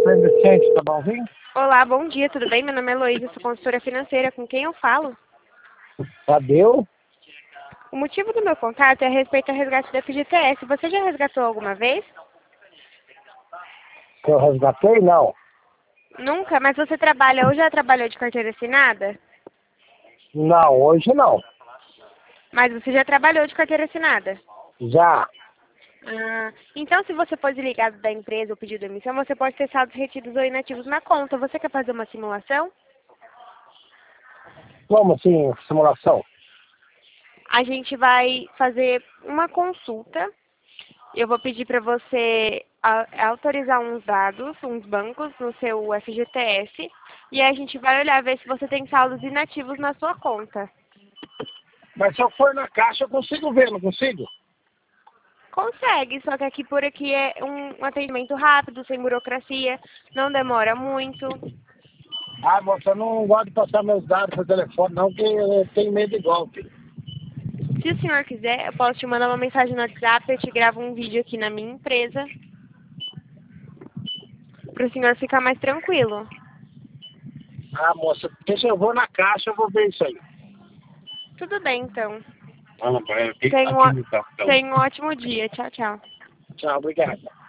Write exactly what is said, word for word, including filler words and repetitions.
Vicente, tá bonzinho? Olá, bom dia, tudo bem? Meu nome é Heloísa, sou consultora financeira. Com quem eu falo? Tadeu? O motivo do meu contato é a respeito ao resgate da F G T S. Você já resgatou alguma vez? Que eu resgatei? Não. Nunca? Mas você trabalha ou já trabalhou de carteira assinada? Não, hoje não. Mas você já trabalhou de carteira assinada? Já. Ah, então, se você for desligado da empresa ou pedir demissão, você pode ter saldos retidos ou inativos na conta. Você quer fazer uma simulação? Como assim, simulação? A gente vai fazer uma consulta. Eu vou pedir para você a- autorizar uns dados, uns bancos no seu F G T S. E aí a gente vai olhar, ver se você tem saldos inativos na sua conta. Mas se eu for na caixa, eu consigo ver, não consigo? Consegue, só que aqui por aqui é um um atendimento rápido, sem burocracia, não demora muito. Ah, moça, eu não gosto de passar meus dados por telefone, não, porque eu tenho medo de golpe. Se o senhor quiser, eu posso te mandar uma mensagem no WhatsApp, eu te gravo um vídeo aqui na minha empresa, para o senhor ficar mais tranquilo. Ah, moça, deixa eu vou na caixa, eu vou ver isso aí. Tudo bem, então. Ah, não, peraí, aqui, Tenha um, aqui ó- no cartão. tenha um ótimo dia. Tchau, tchau. Tchau, obrigado.